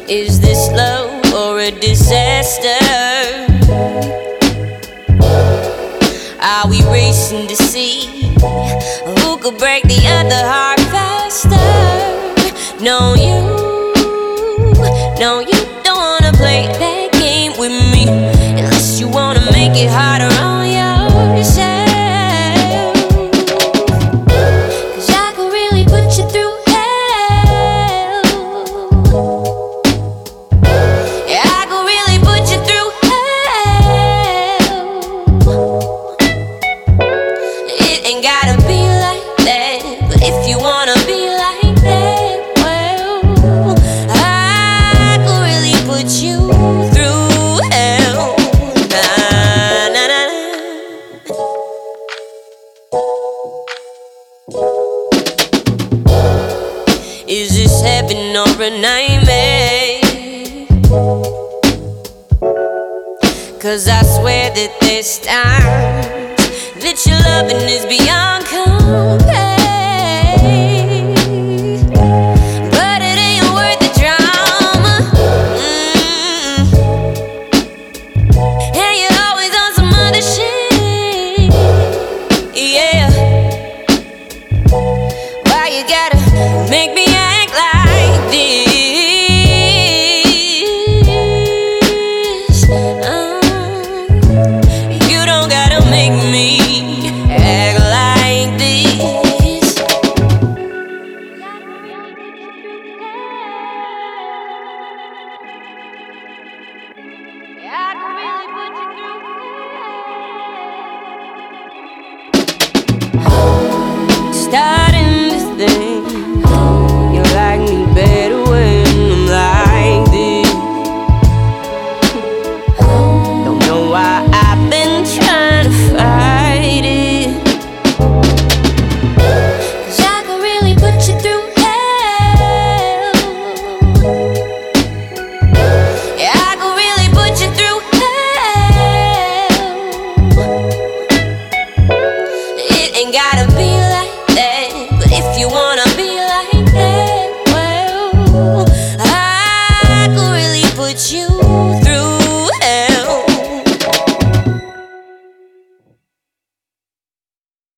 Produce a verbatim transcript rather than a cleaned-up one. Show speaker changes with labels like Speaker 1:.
Speaker 1: Is this love or a disaster? Are we racing to see who could break the other heart faster? No, you, no, you don't wanna play that game with me unless you wanna make it harder on yourself. Cause I could really put you through hell. Yeah, I could really put you through hell. It ain't gotta be like that, but if you wanna be like that, well, I could really put you through hell. Nah, nah, nah, nah. Is this heaven or a nightmare? Cause I swear that there's times that your loving is beyond compare. But it ain't worth the drama. Mm-mm. And you're always on some other shit. Yeah. Why you gotta make me act like this? Um, you don't gotta make me act